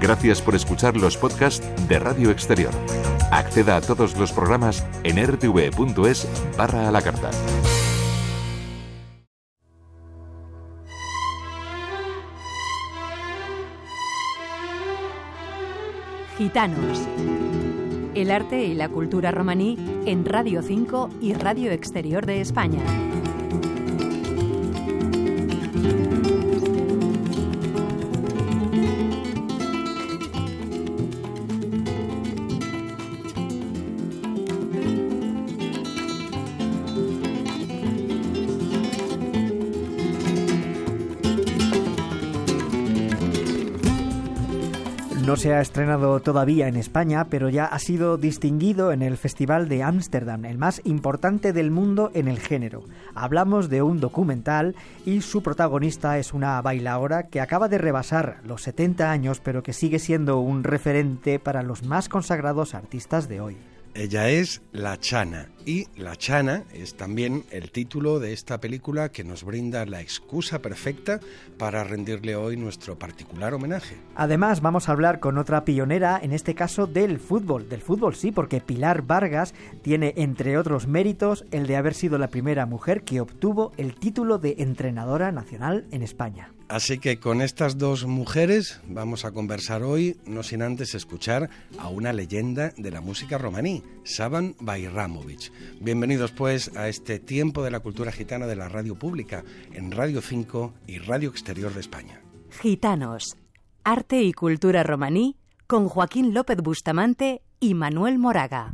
Gracias por escuchar los podcasts de Radio Exterior. Acceda a todos los programas en rtv.es/a la carta. Gitanos. El arte y la cultura romaní en Radio 5 y Radio Exterior de España. No se ha estrenado todavía en España, pero ya ha sido distinguido en el Festival de Ámsterdam, el más importante del mundo en el género. Hablamos de un documental y su protagonista es una bailaora que acaba de rebasar los 70 años, pero que sigue siendo un referente para los más consagrados artistas de hoy. Ella es La Chana, y La Chana es también el título de esta película que nos brinda la excusa perfecta para rendirle hoy nuestro particular homenaje. Además, vamos a hablar con otra pionera, en este caso del fútbol sí, porque Pilar Vargas tiene, entre otros méritos, el de haber sido la primera mujer que obtuvo el título de entrenadora nacional en España. Así que con estas dos mujeres vamos a conversar hoy, no sin antes escuchar a una leyenda de la música romaní, Saban Bayramovic. Bienvenidos pues a este tiempo de la cultura gitana de la radio pública en Radio 5 y Radio Exterior de España. Gitanos, arte y cultura romaní con Joaquín López Bustamante y Manuel Moraga.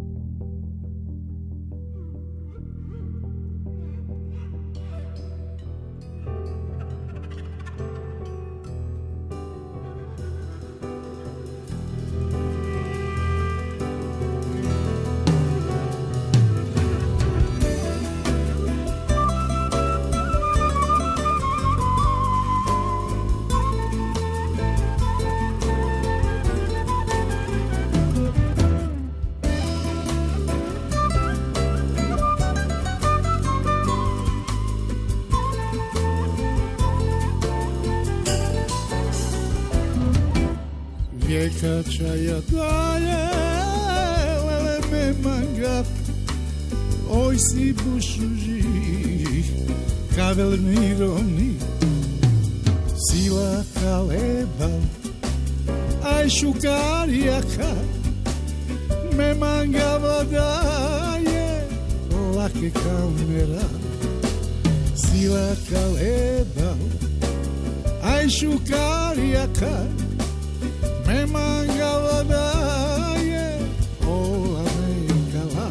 Rijeka čaja daje, lele me mangat, oj si bušuži, kavel mironi, sila kaleba, aj šukarijaka, me mangava daje, lake kamera, sila kaleba, aj šukarijaka, me mangava daje, ola me kala.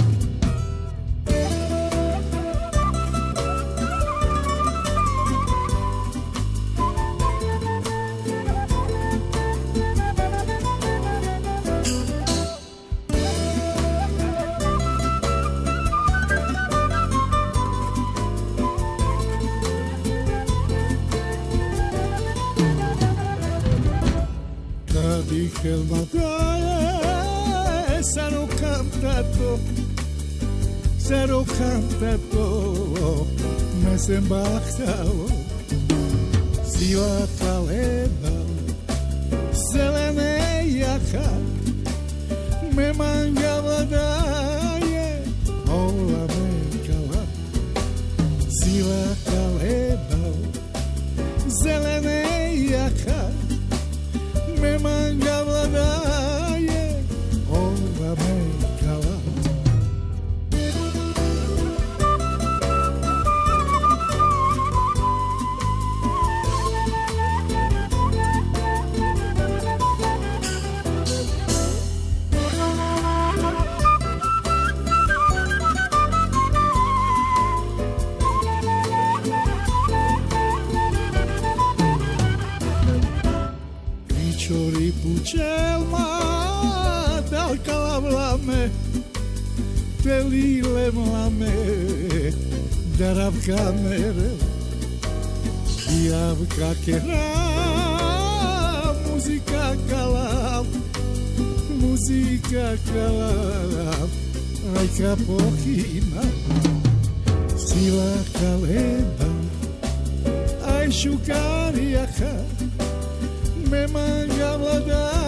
Dije el mataje, saro cantato, me sembahtalo, sila kaleba, zelene jaka, me mangava daje, ola me kala, sila kaleba, zelene jaka, me mangava daje, ova me kala. Chori puchelma dal kalavlame telile mlame darav kamere javka kera muzika kalav aj kapohina sila kaleba aj šukarijaka me mangava da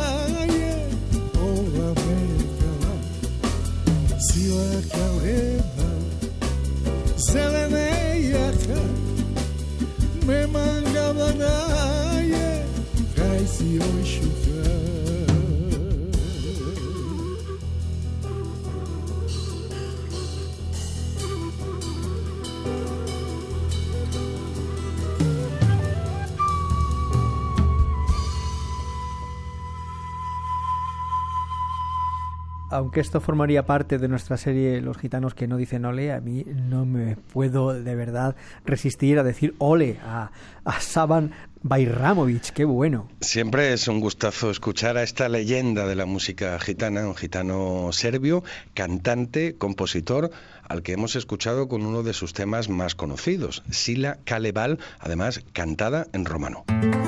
aunque esto formaría parte de nuestra serie Los gitanos que no dicen ole, a mí no me puedo de verdad resistir a decir ole a Šaban Bajramović, qué bueno. Siempre es un gustazo escuchar a esta leyenda de la música gitana, un gitano serbio, cantante, compositor, al que hemos escuchado con uno de sus temas más conocidos, Sila Kaleval, además cantada en romano.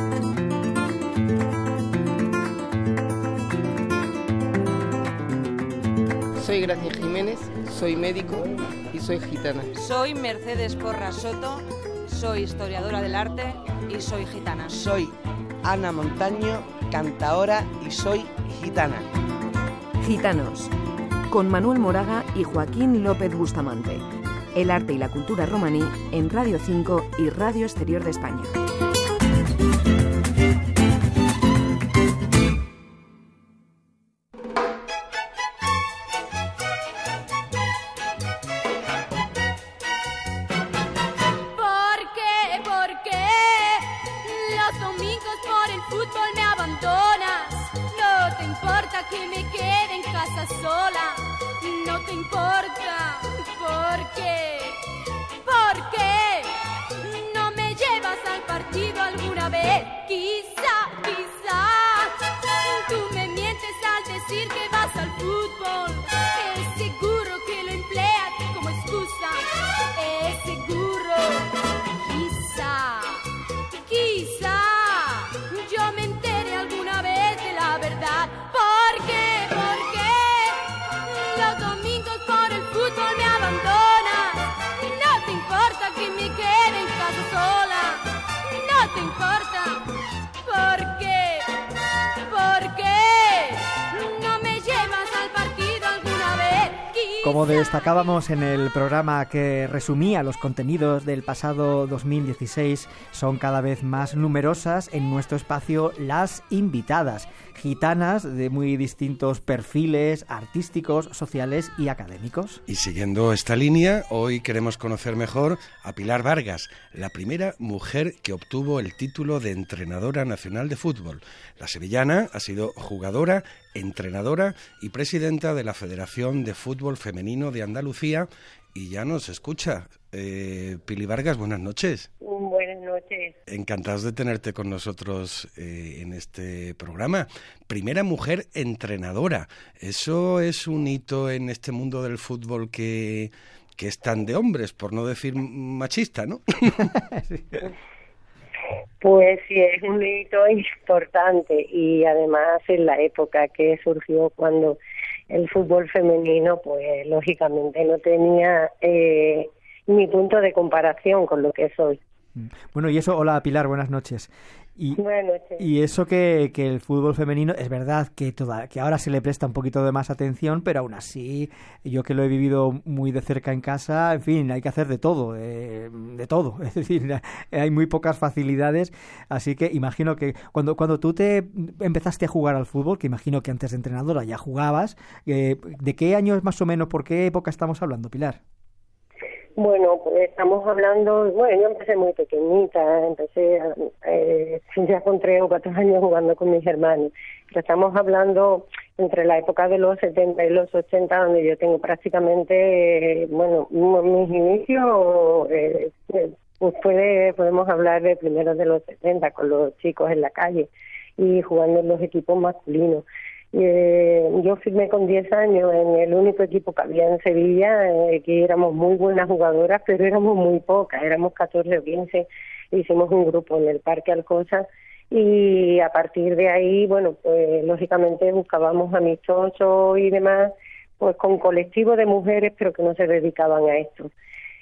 Soy Gracia Jiménez, soy médico y soy gitana. Soy Mercedes Porras Soto, soy historiadora del arte y soy gitana. Soy Ana Montaño, cantaora y soy gitana. Gitanos, con Manuel Moraga y Joaquín López Bustamante. El arte y la cultura romaní en Radio 5 y Radio Exterior de España. Que me quede en casa sola, no te importa, ¿por qué? ¿Por qué no me llevas al partido alguna vez? Quizá tú me mientes al decir que vas al fútbol, es seguro que lo empleas como excusa, es seguro, quizá yo me entere alguna vez de la verdad. ¿Por qué? Los domingos por el fútbol me abandonas. No te importa que me quede en casa sola. No te importa. ¿Por qué? No me llevas al partido alguna vez. Como destacábamos en el programa que resumía los contenidos del pasado 2016, son cada vez más numerosas en nuestro espacio las invitadas, gitanas de muy distintos perfiles artísticos, sociales y académicos. Y siguiendo esta línea, hoy queremos conocer mejor a Pilar Vargas, la primera mujer que obtuvo el título de entrenadora nacional de fútbol. La sevillana ha sido jugadora, entrenadora y presidenta de la Federación de Fútbol Femenino de Andalucía y ya nos escucha. Pili Vargas, buenas noches. Buenas noches. Encantados de tenerte con nosotros en este programa. Primera mujer entrenadora. Eso es un hito en este mundo del fútbol que es tan de hombres, por no decir machista, ¿no? Sí. Pues sí, es un hito importante y además en la época que surgió cuando el fútbol femenino, pues lógicamente no tenía ni punto de comparación con lo que es hoy. Bueno, y eso, hola Pilar, buenas noches. Buenas noches. Y eso que el fútbol femenino, es verdad que ahora se le presta un poquito de más atención, pero aún así, yo que lo he vivido muy de cerca en casa, en fin, hay que hacer de todo, es decir, hay muy pocas facilidades, así que imagino que cuando tú te empezaste a jugar al fútbol, que imagino que antes de entrenadora ya jugabas, ¿de qué años más o menos, por qué época estamos hablando, Pilar? Bueno, pues estamos hablando, yo empecé muy pequeñita, ya con 3 o 4 años jugando con mis hermanos, pero estamos hablando entre la época de los 70 y los 80, donde yo tengo prácticamente, mis inicios, podemos hablar de primeros de los 70, con los chicos en la calle y jugando en los equipos masculinos. Yo firmé con 10 años en el único equipo que había en Sevilla, que éramos muy buenas jugadoras, pero éramos muy pocas, éramos 14 o 15, hicimos un grupo en el Parque Alcosa y a partir de ahí, pues lógicamente buscábamos amistosos y demás, pues con colectivos de mujeres, pero que no se dedicaban a esto.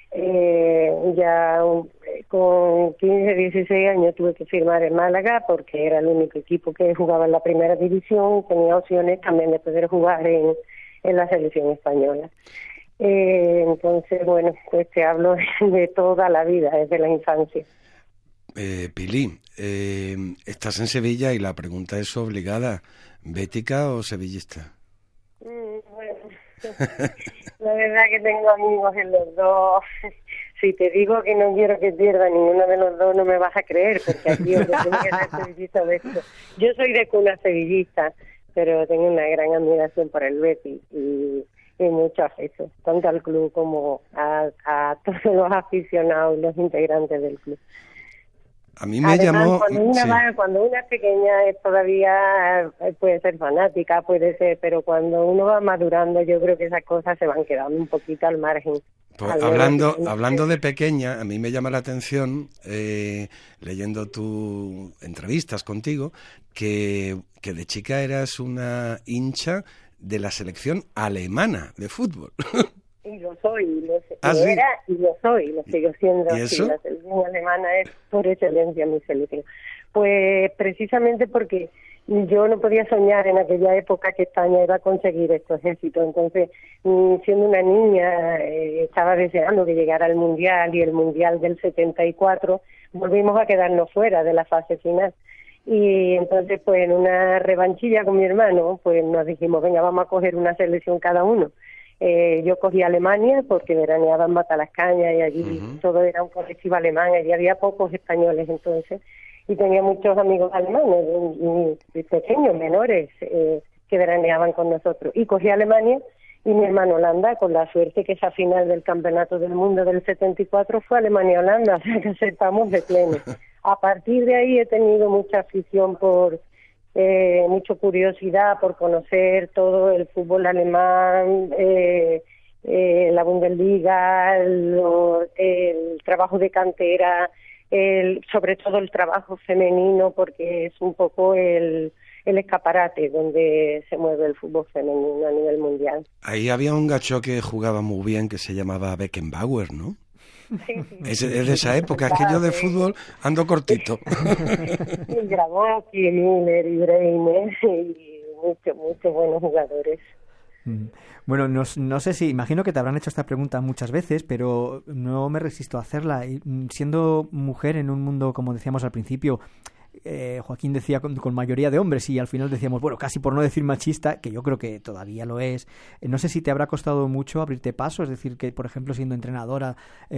Ya con 15, 16 años tuve que firmar en Málaga porque era el único equipo que jugaba en la primera división, tenía opciones también de poder jugar en la selección española. Entonces, pues te hablo de toda la vida, desde la infancia. Pili, estás en Sevilla y la pregunta es obligada, ¿bética o sevillista? La verdad que tengo amigos en los dos. Si te digo que no quiero que pierda ninguno de los dos, no me vas a creer, porque aquí tiene que ser sevillista de esto. Yo soy de cuna sevillista, pero tengo una gran admiración por el Betis y mucho afecto, tanto al club como a todos los aficionados y los integrantes del club. A mí me llamó... Cuando una es pequeña todavía puede ser fanática, puede ser, pero cuando uno va madurando yo creo que esas cosas se van quedando un poquito al margen. Pues hablando de pequeña, a mí me llama la atención, leyendo tus entrevistas contigo, que de chica eras una hincha de la selección alemana de fútbol. Y lo soy, ¿Sí? Era y lo soy, lo sigo siendo. ¿Y eso? Sí, la selección alemana es por excelencia mi selección. Pues precisamente porque yo no podía soñar en aquella época que España iba a conseguir estos éxitos. Entonces, siendo una niña, estaba deseando que llegara el Mundial, y el Mundial del 74 volvimos a quedarnos fuera de la fase final. Y entonces, pues en una revanchilla con mi hermano, pues nos dijimos, venga, vamos a coger una selección cada uno. Yo cogí Alemania porque veraneaba en Matalascaña y allí todo era un colectivo alemán, y había pocos españoles entonces, y tenía muchos amigos alemanes, pequeños, menores, que veraneaban con nosotros. Y cogí Alemania y mi hermano Holanda, con la suerte que esa final del Campeonato del Mundo del 74 fue Alemania-Holanda, o sea que acertamos de pleno. A partir de ahí he tenido mucha afición mucha curiosidad por conocer todo el fútbol alemán, la Bundesliga, el trabajo de cantera, sobre todo el trabajo femenino, porque es un poco el escaparate donde se mueve el fútbol femenino a nivel mundial. Ahí había un gacho que jugaba muy bien que se llamaba Beckenbauer, ¿no? Sí. Es de esa época, es que yo de fútbol ando cortito. Y Grabowski, Müller y Breine y muchos buenos jugadores. Bueno, no sé si, imagino que te habrán hecho esta pregunta muchas veces, pero no me resisto a hacerla. Siendo mujer en un mundo, como decíamos al principio, Joaquín decía con mayoría de hombres, y al final decíamos, bueno, casi por no decir machista, que yo creo que todavía lo es. No sé si te habrá costado mucho abrirte paso, es decir, que por ejemplo siendo entrenadora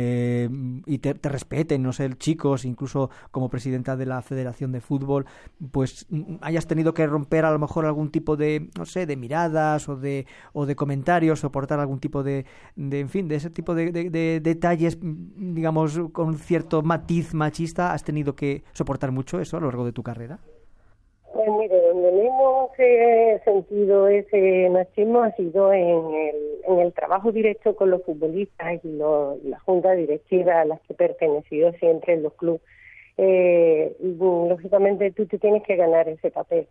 y te respeten, no sé, chicos, incluso como presidenta de la Federación de Fútbol, pues hayas tenido que romper a lo mejor algún tipo de, no sé, de miradas o de comentarios, soportar algún tipo de en fin, de ese tipo de detalles, digamos, con cierto matiz machista. ¿Has tenido que soportar mucho eso a lo largo de tu carrera? Pues mire, donde menos he sentido ese machismo ha sido en el trabajo directo con los futbolistas y la junta directiva a las que he pertenecido siempre en los clubes. Lógicamente tú te tienes que ganar ese papel.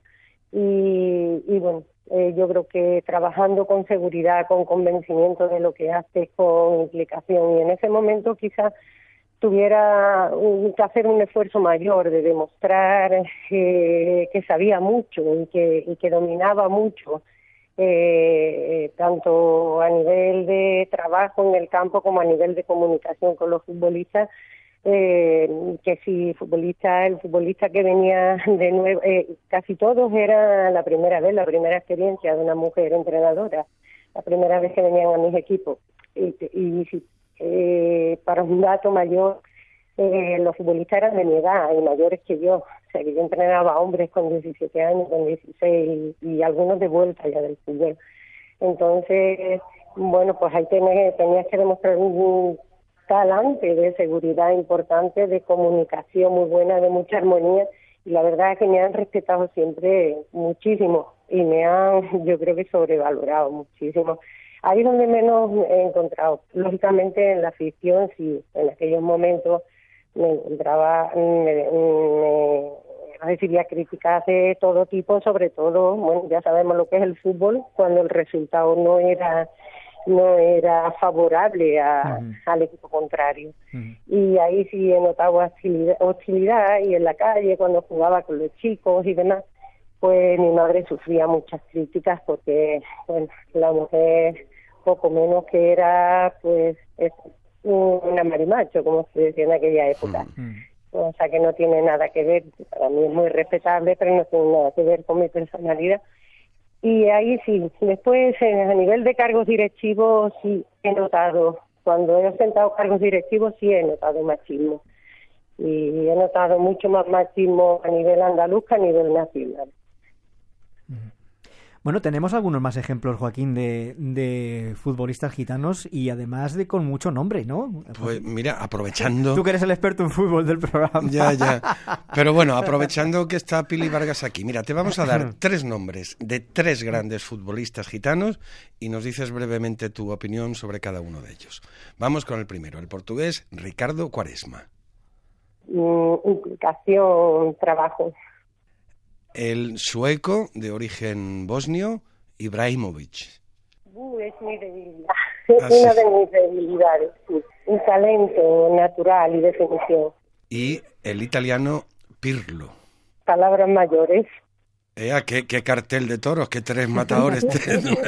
Y bueno, yo creo que trabajando con seguridad, con convencimiento de lo que haces, con implicación, y en ese momento quizás tuviera que hacer un esfuerzo mayor de demostrar que sabía mucho y que dominaba mucho, tanto a nivel de trabajo en el campo como a nivel de comunicación con los futbolistas, que si el futbolista que venía de nuevo, casi todos era la primera experiencia de una mujer entrenadora, la primera vez que venían a mis equipos, para un dato mayor, los futbolistas eran de mi edad y mayores que yo, o sea que yo entrenaba a hombres con 17 años, con 16 y algunos de vuelta ya del fútbol. Entonces, bueno, pues ahí tenías que demostrar un talante de seguridad importante, de comunicación muy buena, de mucha armonía, y la verdad es que me han respetado siempre muchísimo y me han, yo creo que sobrevalorado muchísimo. Ahí es donde menos he encontrado. Lógicamente en la afición, sí, en aquellos momentos me encontraba, recibía críticas de todo tipo, sobre todo, bueno, ya sabemos lo que es el fútbol, cuando el resultado no era favorable al equipo contrario. Y ahí sí he notado hostilidad, y en la calle, cuando jugaba con los chicos y demás, pues mi madre sufría muchas críticas porque, bueno, la mujer poco menos que era, pues, es una marimacho, como se decía en aquella época. O sea que no tiene nada que ver, para mí es muy respetable, pero no tiene nada que ver con mi personalidad. Y ahí sí, después a nivel de cargos directivos sí he notado, cuando he ostentado cargos directivos sí he notado machismo. Y he notado mucho más machismo a nivel andaluz que a nivel nacional. Bueno, tenemos algunos más ejemplos, Joaquín, de futbolistas gitanos y además de con mucho nombre, ¿no? Pues mira, aprovechando... Tú que eres el experto en fútbol del programa. Ya. Pero bueno, aprovechando que está Pili Vargas aquí, mira, te vamos a dar 3 nombres de 3 grandes futbolistas gitanos y nos dices brevemente tu opinión sobre cada uno de ellos. Vamos con el primero, el portugués Ricardo Quaresma. Implicación, trabajo. El sueco de origen bosnio, Ibrahimovic. Es mi debilidad, es una de mis debilidades, sí. Un talento natural y definición. Y el italiano Pirlo. Palabras mayores. ¿Qué cartel de toros, qué 3 matadores tenemos.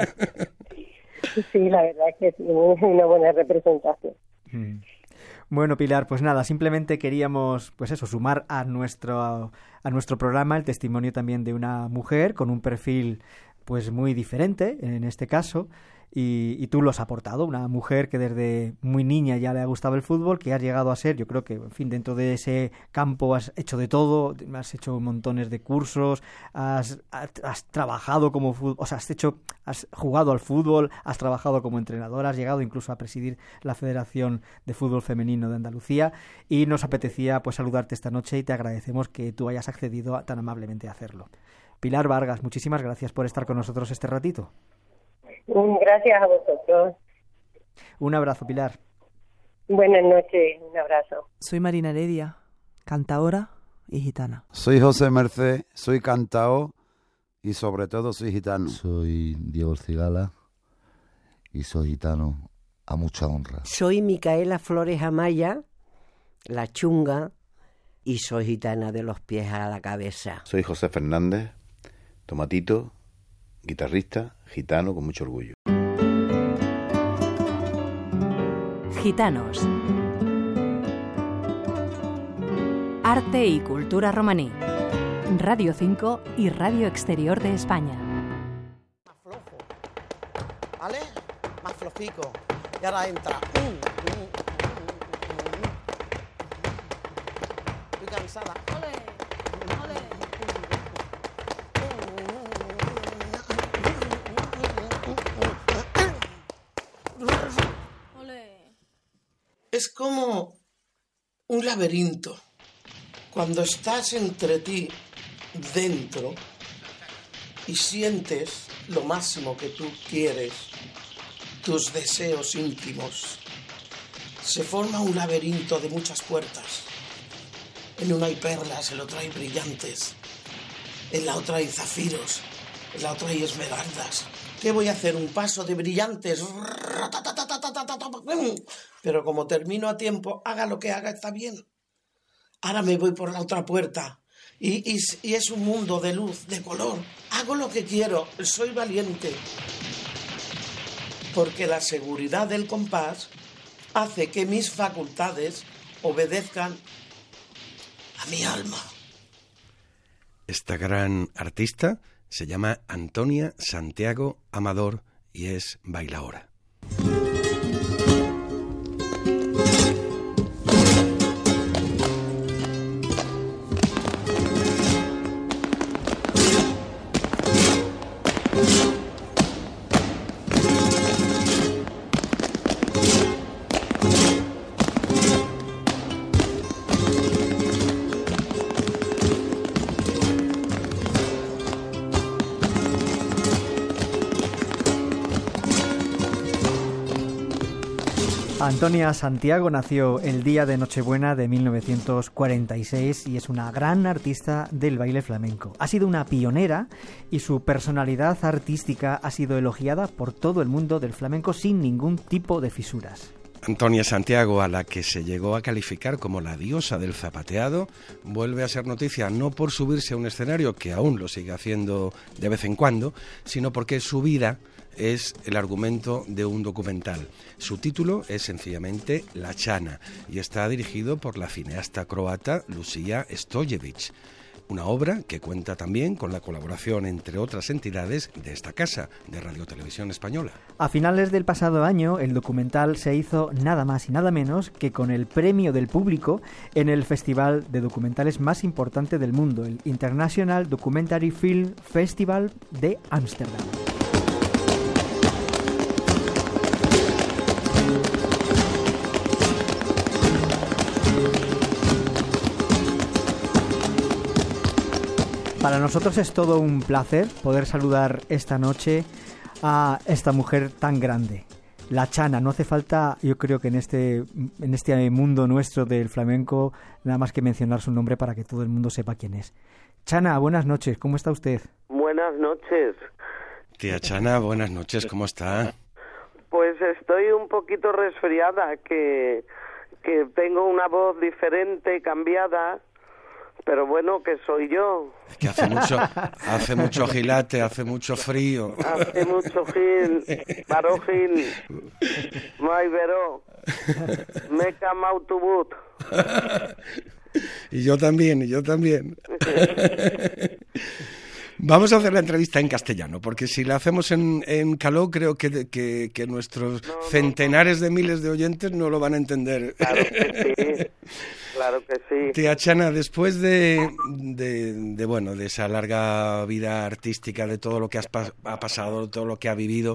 Sí, la verdad es que sí, es una buena representación. Bueno, Pilar, pues nada, simplemente queríamos, pues eso, sumar a nuestro programa el testimonio también de una mujer con un perfil pues muy diferente en este caso, y tú lo has aportado, una mujer que desde muy niña ya le ha gustado el fútbol, que has llegado a ser, yo creo que, en fin, dentro de ese campo has hecho de todo, has hecho montones de cursos, has trabajado como fútbol, o sea, has jugado al fútbol, has trabajado como entrenadora, has llegado incluso a presidir la Federación de Fútbol Femenino de Andalucía, y nos apetecía pues saludarte esta noche y te agradecemos que tú hayas accedido tan amablemente a hacerlo. Pilar Vargas, muchísimas gracias por estar con nosotros este ratito. Gracias a vosotros. Un abrazo, Pilar. Buenas noches, un abrazo. Soy Marina Heredia, cantaora y gitana. Soy José Merced, soy cantaor y sobre todo soy gitano. Soy Diego Cigala y soy gitano a mucha honra. Soy Micaela Flores Amaya, la chunga, y soy gitana de los pies a la cabeza. Soy José Fernández, tomatito, guitarrista, gitano con mucho orgullo. Gitanos. Arte y cultura romaní. Radio 5 y Radio Exterior de España. Más flojo, ¿vale? Más flojico. Y ahora entra. Estoy cansada. Es como un laberinto. Cuando estás entre ti, dentro, y sientes lo máximo que tú quieres, tus deseos íntimos, se forma un laberinto de muchas puertas. En una hay perlas, en la otra hay brillantes, en la otra hay zafiros, en la otra hay esmeraldas. ¿Qué voy a hacer? ¿Un paso de brillantes? Pero como termino a tiempo, haga lo que haga, está bien. Ahora me voy por la otra puerta. Y es un mundo de luz, de color. Hago lo que quiero, soy valiente. Porque la seguridad del compás hace que mis facultades obedezcan a mi alma. Esta gran artista se llama Antonia Santiago Amador y es bailaora. Antonia Santiago nació el día de Nochebuena de 1946 y es una gran artista del baile flamenco. Ha sido una pionera y su personalidad artística ha sido elogiada por todo el mundo del flamenco sin ningún tipo de fisuras. Antonia Santiago, a la que se llegó a calificar como la diosa del zapateado, vuelve a ser noticia no por subirse a un escenario, que aún lo sigue haciendo de vez en cuando, sino porque su vida es el argumento de un documental. Su título es sencillamente La Chana y está dirigido por la cineasta croata Lucia Stojevic. una obra que cuenta también con la colaboración, entre otras entidades, de esta casa, de Radio Televisión Española. A finales del pasado año, el documental se hizo nada más y nada menos que con el premio del público en el festival de documentales más importante del mundo, el International Documentary Film Festival de Ámsterdam. Para nosotros es todo un placer poder saludar esta noche a esta mujer tan grande, la Chana. No hace falta, yo creo que en este mundo nuestro del flamenco, nada más que mencionar su nombre para que todo el mundo sepa quién es. Chana, buenas noches, ¿cómo está usted? Buenas noches. Tía Chana, buenas noches, ¿cómo está? Pues estoy un poquito resfriada, que tengo una voz diferente, cambiada. Pero bueno, que soy yo. Es que hace mucho gilate, hace mucho frío. Hace mucho gil, paro gil, mai veró, me cama autobús. Y yo también. Vamos a hacer la entrevista en castellano, porque si la hacemos en caló, creo que nuestros centenares de miles de oyentes no lo van a entender. Claro que sí. Claro que sí. Tía Chana, después de esa larga vida artística, de todo lo que ha pasado, todo lo que ha vivido,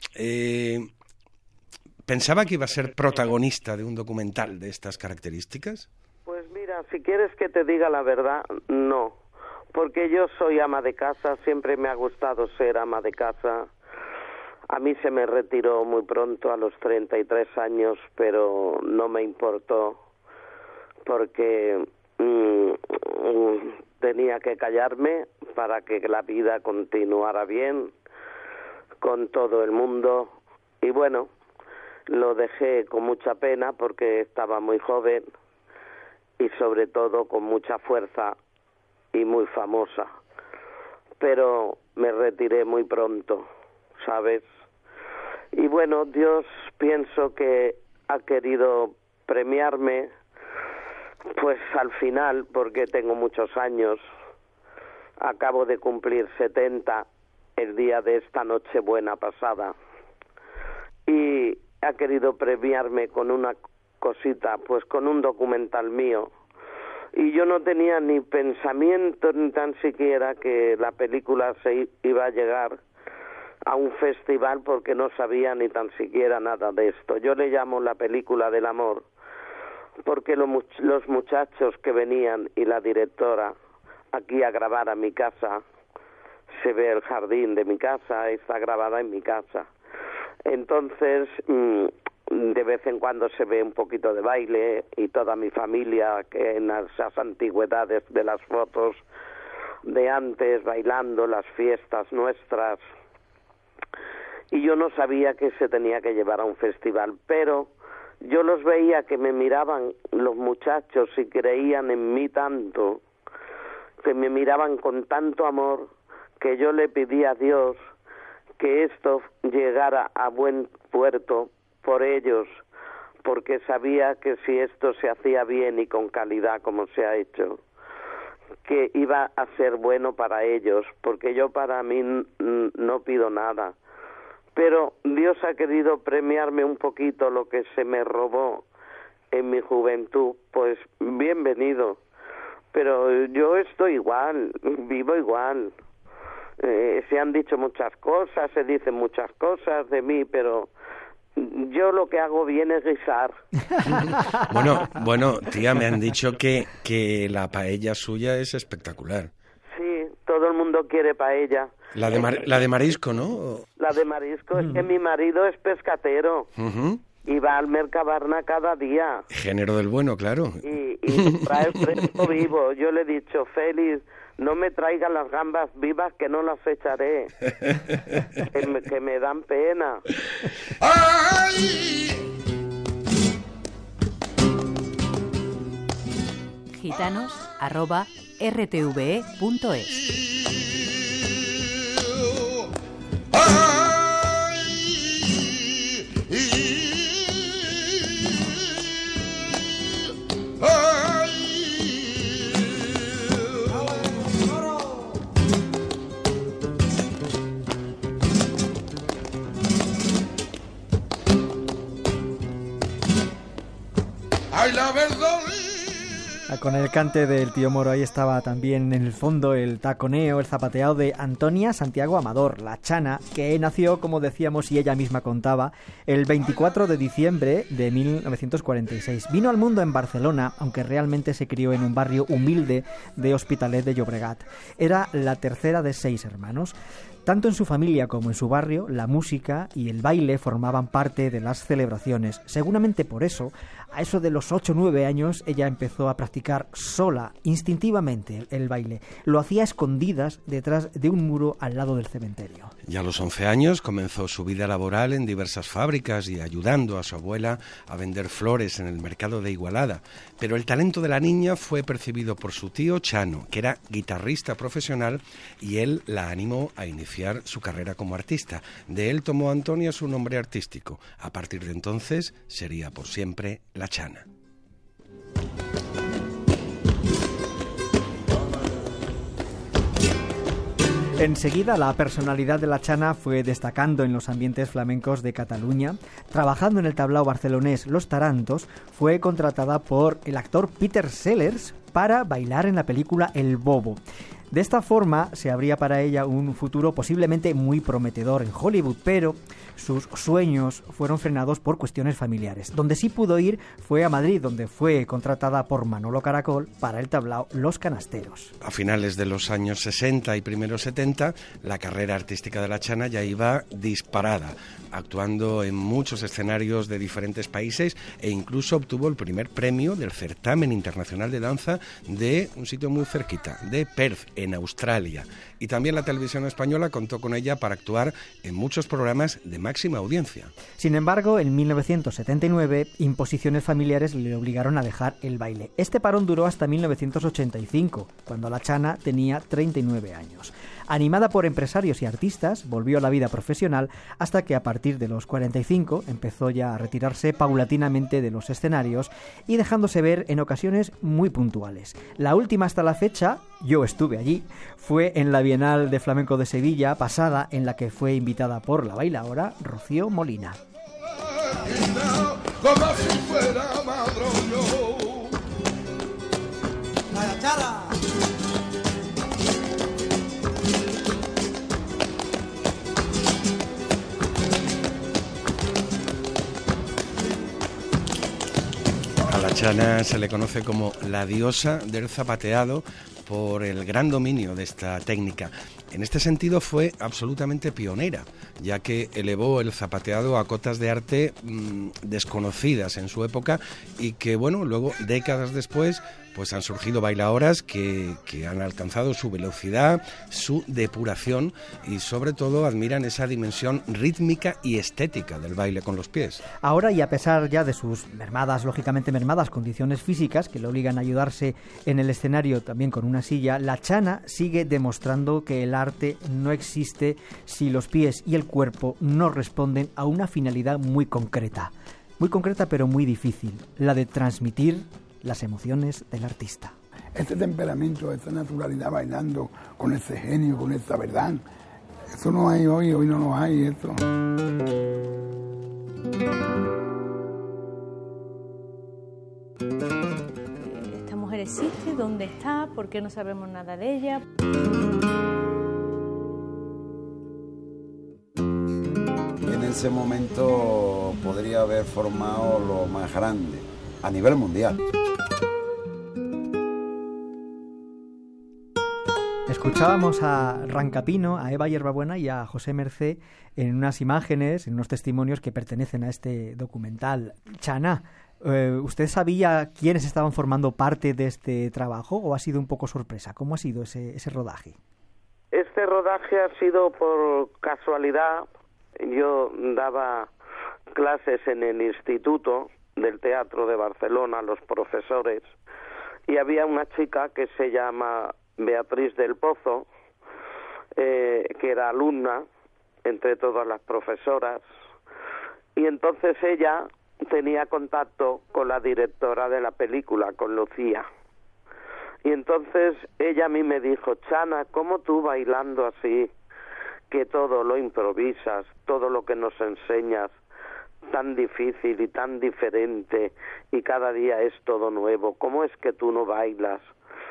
¿pensaba que iba a ser protagonista de un documental de estas características? Pues mira, si quieres que te diga la verdad, no. Porque yo soy ama de casa, siempre me ha gustado ser ama de casa. A mí se me retiró muy pronto, a los 33 años, pero no me importó, porque tenía que callarme para que la vida continuara bien con todo el mundo. Y bueno, lo dejé con mucha pena porque estaba muy joven y sobre todo con mucha fuerza y muy famosa, pero me retiré muy pronto, ¿sabes? Y bueno, Dios pienso que ha querido premiarme, pues al final, porque tengo muchos años, acabo de cumplir 70 el día de esta Nochebuena pasada, y ha querido premiarme con una cosita, pues con un documental mío. Y yo no tenía ni pensamiento ni tan siquiera que la película se iba a llegar a un festival, porque no sabía ni tan siquiera nada de esto. Yo le llamo la película del amor, porque los muchachos que venían y la directora aquí a grabar a mi casa, se ve el jardín de mi casa, está grabada en mi casa. Entonces de vez en cuando se ve un poquito de baile y toda mi familia, que en esas antigüedades de las fotos de antes, bailando las fiestas nuestras. Y yo no sabía que se tenía que llevar a un festival, pero yo los veía que me miraban los muchachos y creían en mí tanto, que me miraban con tanto amor, que yo le pedí a Dios que esto llegara a buen puerto por ellos, porque sabía que si esto se hacía bien y con calidad como se ha hecho, que iba a ser bueno para ellos, porque yo para mí no pido nada, pero Dios ha querido premiarme un poquito lo que se me robó en mi juventud. Pues bienvenido, pero yo estoy igual, vivo igual. Se han dicho muchas cosas, se dicen muchas cosas de mí, pero yo lo que hago bien es guisar. Bueno, tía, me han dicho que la paella suya es espectacular. Sí, todo el mundo quiere paella. La de marisco, ¿no? La de marisco, es que mi marido es pescatero. Y va al Mercabarna cada día. Género del bueno, claro. Y trae fresco vivo. Yo le he dicho, Félix, no me traigan las gambas vivas, que no las echaré. que me dan pena. gitanos@rtve.es. baila verdón. Con el cante del tío Moro ahí estaba también en el fondo el taconeo, el zapateado de Antonia Santiago Amador, la Chana, que nació, como decíamos y ella misma contaba, el 24 de diciembre de 1946. Vino al mundo en Barcelona, aunque realmente se crió en un barrio humilde de Hospitalet de Llobregat. Era la tercera de 6 hermanos. Tanto en su familia como en su barrio, la música y el baile formaban parte de las celebraciones. Seguramente por eso, a eso de los 8 o 9 años, ella empezó a practicar sola, instintivamente, el baile. Lo hacía a escondidas detrás de un muro al lado del cementerio. Ya a los 11 años comenzó su vida laboral en diversas fábricas y ayudando a su abuela a vender flores en el mercado de Igualada. Pero el talento de la niña fue percibido por su tío Chano, que era guitarrista profesional, y él la animó a iniciar su carrera como artista. De él tomó Antonia su nombre artístico. A partir de entonces sería por siempre la Chana. Enseguida la personalidad de la Chana fue destacando en los ambientes flamencos de Cataluña. Trabajando en el tablao barcelonés Los Tarantos, fue contratada por el actor Peter Sellers para bailar en la película El Bobo. De esta forma se abría para ella un futuro posiblemente muy prometedor en Hollywood, pero sus sueños fueron frenados por cuestiones familiares. Donde sí pudo ir fue a Madrid, donde fue contratada por Manolo Caracol para el tablao Los Canasteros. A finales de los años 60 y primeros 70, la carrera artística de la Chana ya iba disparada, actuando en muchos escenarios de diferentes países e incluso obtuvo el primer premio del certamen internacional de danza de un sitio muy cerquita, de Perth, en Australia. Y también la televisión española contó con ella para actuar en muchos programas de máxima audiencia. Sin embargo, en 1979, imposiciones familiares le obligaron a dejar el baile. Este parón duró hasta 1985, cuando la Chana tenía 39 años. Animada por empresarios y artistas, volvió a la vida profesional hasta que a partir de los 45 empezó ya a retirarse paulatinamente de los escenarios y dejándose ver en ocasiones muy puntuales. La última hasta la fecha, yo estuve allí, fue en la Bienal de Flamenco de Sevilla pasada, en la que fue invitada por la bailaora Rocío Molina. Como si fuera madroño. ¡La Chana! A la Chana se le conoce como la diosa del zapateado por el gran dominio de esta técnica. En este sentido fue absolutamente pionera, ya que elevó el zapateado a cotas de arte desconocidas en su época y que, bueno, luego, décadas después, pues han surgido bailadoras que han alcanzado su velocidad, su depuración y sobre todo admiran esa dimensión rítmica y estética del baile con los pies. Ahora, y a pesar ya de sus lógicamente mermadas condiciones físicas que le obligan a ayudarse en el escenario también con una silla, la Chana sigue demostrando que el arte no existe si los pies y el cuerpo no responden a una finalidad muy concreta pero muy difícil, la de transmitir las emociones del artista. Este temperamento, esta naturalidad bailando, con ese genio, con esta verdad, eso no hay hoy no lo hay, esto. ¿Esta mujer existe? ¿Dónde está? ¿Por qué no sabemos nada de ella? En ese momento podría haber formado lo más grande a nivel mundial. Escuchábamos a Rancapino, a Eva Hierbabuena y a José Mercé en unas imágenes, en unos testimonios que pertenecen a este documental. Chana, ¿usted sabía quiénes estaban formando parte de este trabajo o ha sido un poco sorpresa? ¿Cómo ha sido ese rodaje? Este rodaje ha sido por casualidad. Yo daba clases en el Instituto del Teatro de Barcelona, los profesores, y había una chica que se llama Beatriz del Pozo, que era alumna entre todas las profesoras, y entonces ella tenía contacto con la directora de la película, con Lucía, y entonces ella a mí me dijo: Chana, ¿cómo tú bailando así, que todo lo improvisas, todo lo que nos enseñas, tan difícil y tan diferente y cada día es todo nuevo, ¿cómo es que tú no bailas?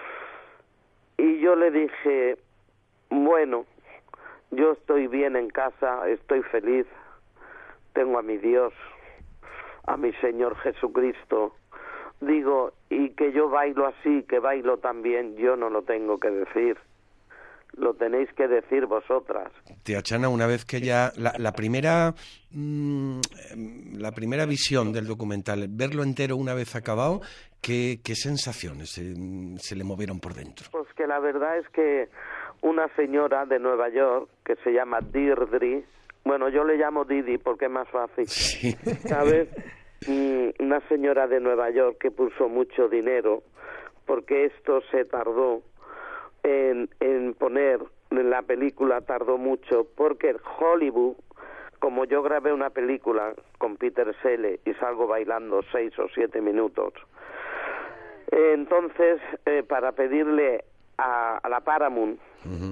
Y yo le dije, bueno, yo estoy bien en casa, estoy feliz, tengo a mi Dios, a mi Señor Jesucristo. Digo, y que yo bailo así, que bailo tan bien, yo no lo tengo que decir. Lo tenéis que decir vosotras. Tía Chana, una vez que ya la primera visión del documental, verlo entero una vez acabado, ¿qué sensaciones se le movieron por dentro? Pues que la verdad es que una señora de Nueva York que se llama Deirdre, bueno, yo le llamo Didi porque es más fácil, sí. ¿Sabes? Una señora de Nueva York que puso mucho dinero porque esto se tardó en poner en la película, tardó mucho porque Hollywood, como yo grabé una película con Peter Selle y salgo bailando 6 o 7 minutos, entonces para pedirle a la Paramount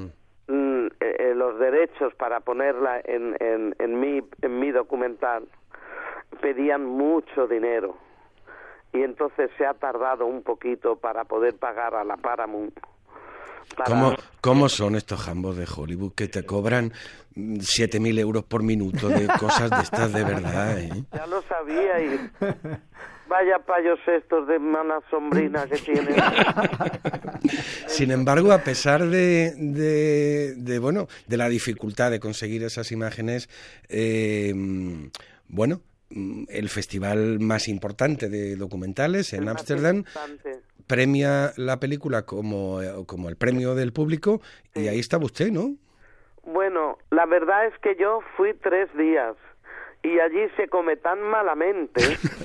los derechos para ponerla en mi documental, pedían mucho dinero y entonces se ha tardado un poquito para poder pagar a la Paramount. ¿Cómo son estos jambos de Hollywood que te cobran 7.000 euros por minuto de cosas de estas de verdad, ¿eh? Ya lo sabía y vaya payos estos de mala sombrina que tienen. Sin embargo, a pesar de la dificultad de conseguir esas imágenes, el festival más importante de documentales en Ámsterdam premia la película como el premio del público, sí. Y ahí estaba usted, ¿no? Bueno, la verdad es que yo fui 3 días y allí se come tan malamente,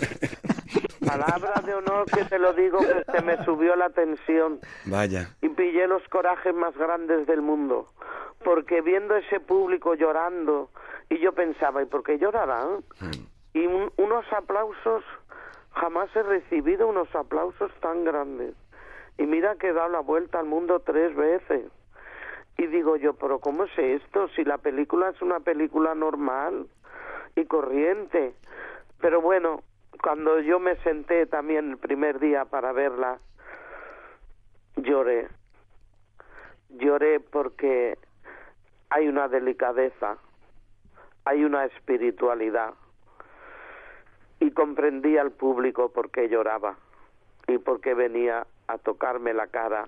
palabra de honor que te lo digo, que se me subió la tensión. Vaya. Y pillé los corajes más grandes del mundo, porque viendo ese público llorando, y yo pensaba, ¿y por qué llorarán? Y unos aplausos, jamás he recibido unos aplausos tan grandes. Y mira que he dado la vuelta al mundo 3 veces. Y digo yo, ¿pero cómo es esto? Si la película es una película normal y corriente. Pero bueno, cuando yo me senté también el primer día para verla, lloré. Lloré porque hay una delicadeza, hay una espiritualidad. Y comprendí al público por qué lloraba y por qué venía a tocarme la cara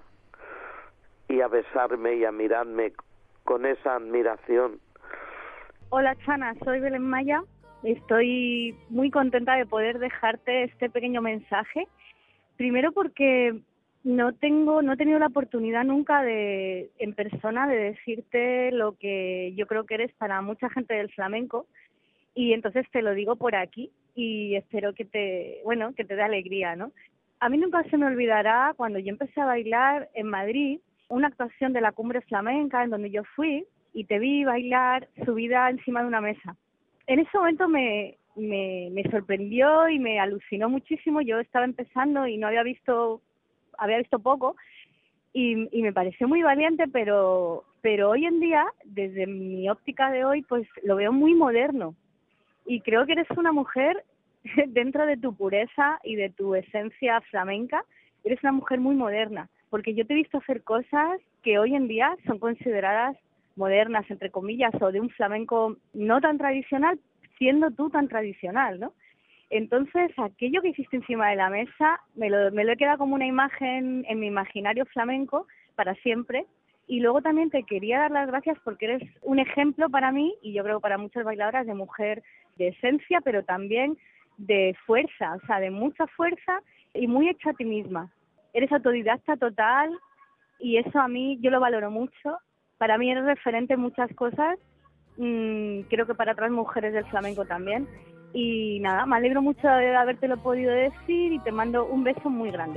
y a besarme y a mirarme con esa admiración. Hola Chana, soy Belén Maya. Estoy muy contenta de poder dejarte este pequeño mensaje. Primero porque no he tenido la oportunidad nunca en persona de decirte lo que yo creo que eres para mucha gente del flamenco. Y entonces te lo digo por aquí y espero que te dé alegría, ¿no? A mí nunca se me olvidará cuando yo empecé a bailar en Madrid, una actuación de la Cumbre Flamenca en donde yo fui y te vi bailar subida encima de una mesa. En ese momento me sorprendió y me alucinó muchísimo. Yo estaba empezando y había visto poco y me pareció muy valiente, pero hoy en día, desde mi óptica de hoy, pues lo veo muy moderno. Y creo que eres una mujer, dentro de tu pureza y de tu esencia flamenca, eres una mujer muy moderna, porque yo te he visto hacer cosas que hoy en día son consideradas modernas, entre comillas, o de un flamenco no tan tradicional, siendo tú tan tradicional, ¿no? Entonces, aquello que hiciste encima de la mesa, me lo he quedado como una imagen en mi imaginario flamenco para siempre. Y luego también te quería dar las gracias porque eres un ejemplo para mí, y yo creo para muchas bailadoras, de mujer de esencia, pero también de fuerza, o sea, de mucha fuerza y muy hecha a ti misma. Eres autodidacta total y eso a mí yo lo valoro mucho. Para mí eres referente en muchas cosas, creo que para otras mujeres del flamenco también. Y nada, me alegro mucho de habértelo podido decir y te mando un beso muy grande.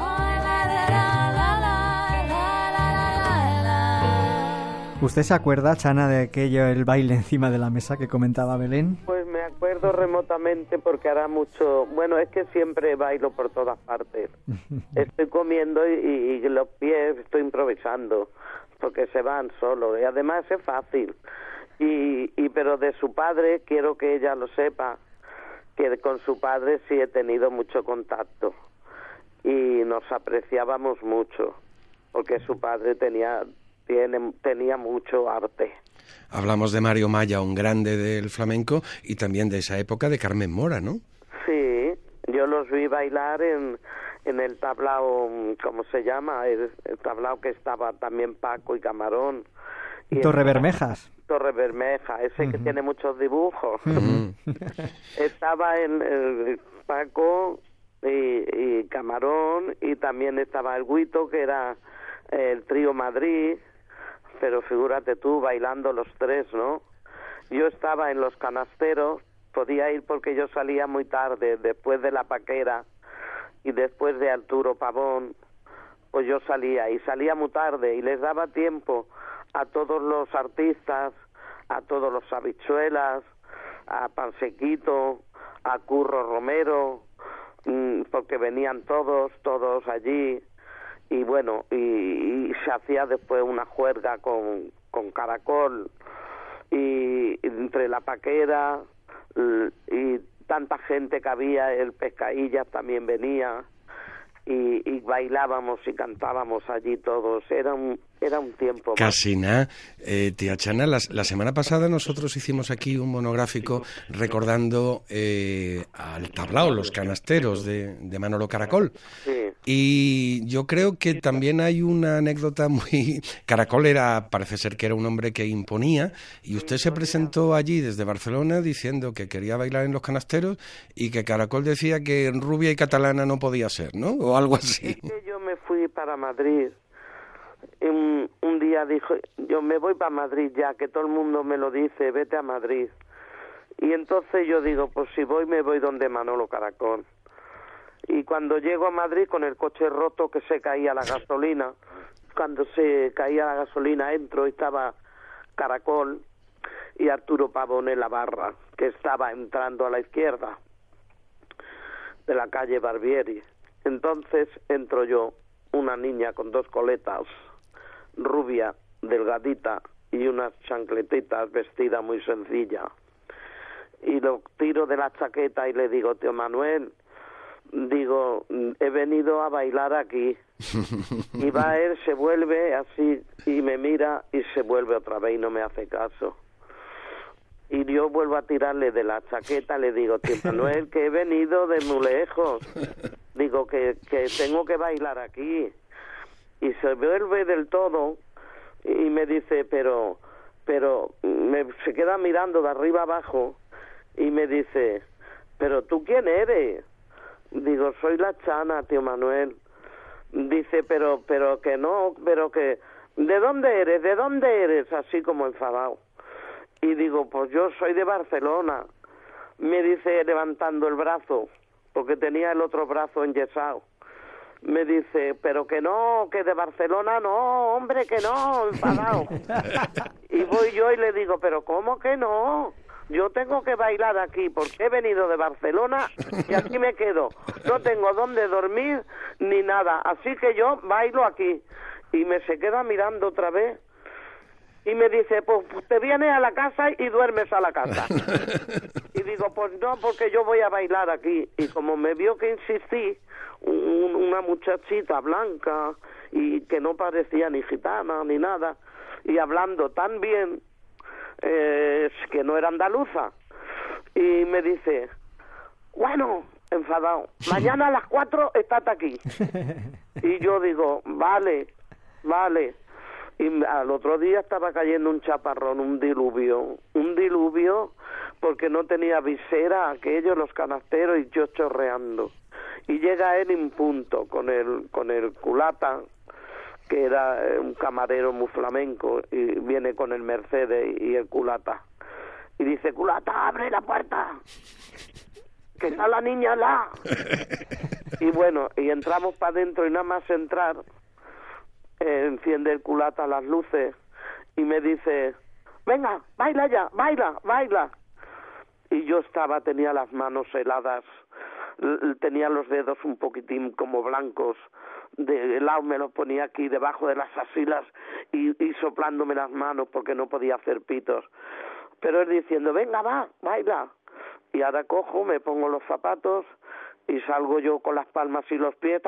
¿Usted se acuerda, Chana, de aquello, el baile encima de la mesa que comentaba Belén? Pues me acuerdo remotamente porque hará mucho... Bueno, es que siempre bailo por todas partes. Estoy comiendo y los pies estoy improvisando porque se van solos. Y además es fácil. Pero de su padre quiero que ella lo sepa. que con su padre sí he tenido mucho contacto y nos apreciábamos mucho, porque su padre tenía mucho arte. Hablamos de Mario Maya, un grande del flamenco, y también de esa época de Carmen Mora, ¿no? Sí, yo los vi bailar en el tablao, ¿cómo se llama? El tablao que estaba también Paco y Camarón. Y Torre Bermejas. Torre Bermeja, ese que tiene muchos dibujos. Estaba en Paco y Camarón, y también estaba el Guito, que era el trío Madrid, pero figúrate tú, bailando los tres, ¿no? Yo estaba en los canasteros, podía ir porque yo salía muy tarde, después de La Paquera y después de Arturo Pavón, pues yo salía muy tarde y les daba tiempo a todos los artistas, a todos los Habichuelas, a Pansequito, a Curro Romero, porque venían todos allí, y bueno, y se hacía después una juerga con Caracol, y entre La Paquera y tanta gente que había, el Pescaillas también venía, y bailábamos y cantábamos allí todos. Era un tiempo. Casi nada. Tía Chana, la semana pasada nosotros hicimos aquí un monográfico recordando al tablao, los canasteros de Manolo Caracol. Sí. Y yo creo que también hay una anécdota muy... Caracol parece ser que era un hombre que imponía, y usted se presentó allí desde Barcelona diciendo que quería bailar en los canasteros y que Caracol decía que rubia y catalana no podía ser, ¿no? O algo así. Es que yo me fui para Madrid. Un día dijo, yo me voy para Madrid ya, que todo el mundo me lo dice, vete a Madrid. Y entonces yo digo, pues si voy, me voy donde Manolo Caracol. Y cuando llego a Madrid con el coche roto, que se caía la gasolina, cuando se caía la gasolina entro y estaba Caracol y Arturo Pavón en la barra, que estaba entrando a la izquierda de la calle Barbieri. Entonces entro yo, una niña con 2 coletas, rubia, delgadita, y unas chancletitas, vestida muy sencilla. Y lo tiro de la chaqueta y le digo, tío Manuel, digo, he venido a bailar aquí. Y va él, se vuelve así y me mira y se vuelve otra vez y no me hace caso. Y yo vuelvo a tirarle de la chaqueta, le digo, tío Manuel, que he venido de muy lejos. Digo que tengo que bailar aquí. Y se vuelve del todo y me dice, pero se queda mirando de arriba abajo y me dice, ¿pero tú quién eres? Digo, soy la Chana, tío Manuel. Dice, pero que no, pero que... ¿De dónde eres? ¿De dónde eres? Así como enfadado. Y digo, pues yo soy de Barcelona. Me dice, levantando el brazo, porque tenía el otro brazo enyesado. Me dice, pero que no, que de Barcelona no, hombre, que no, enfadado. Y voy yo y le digo, pero ¿cómo que no? Yo tengo que bailar aquí porque he venido de Barcelona y aquí me quedo. No tengo dónde dormir ni nada, así que yo bailo aquí. Y me se queda mirando otra vez y me dice, pues te vienes a la casa y duermes a la casa. Y digo, pues no, porque yo voy a bailar aquí. Y como me vio que insistí, una muchachita blanca y que no parecía ni gitana ni nada, y hablando tan bien, que no era andaluza, y me dice, bueno, enfadado, mañana a las 4 estate aquí. Y yo digo, vale. Y al otro día estaba cayendo un chaparrón, un diluvio, porque no tenía visera aquello, los canasteros, y yo chorreando. Y llega él en punto con el culata, que era un camarero muy flamenco, y viene con el Mercedes y el culata. Y dice, culata, abre la puerta, que está la niña la. Y bueno, y entramos para adentro y nada más entrar, enciende el culata las luces y me dice, venga, baila ya, baila. Y yo tenía las manos heladas, tenía los dedos un poquitín como blancos, de helado, me los ponía aquí debajo de las axilas y soplándome las manos porque no podía hacer pitos. Pero él diciendo, venga, va, baila. Y ahora cojo, me pongo los zapatos y salgo yo con las palmas y los pies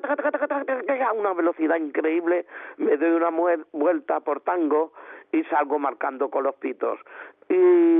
a una velocidad increíble, me doy una vuelta por tango y salgo marcando con los pitos. Y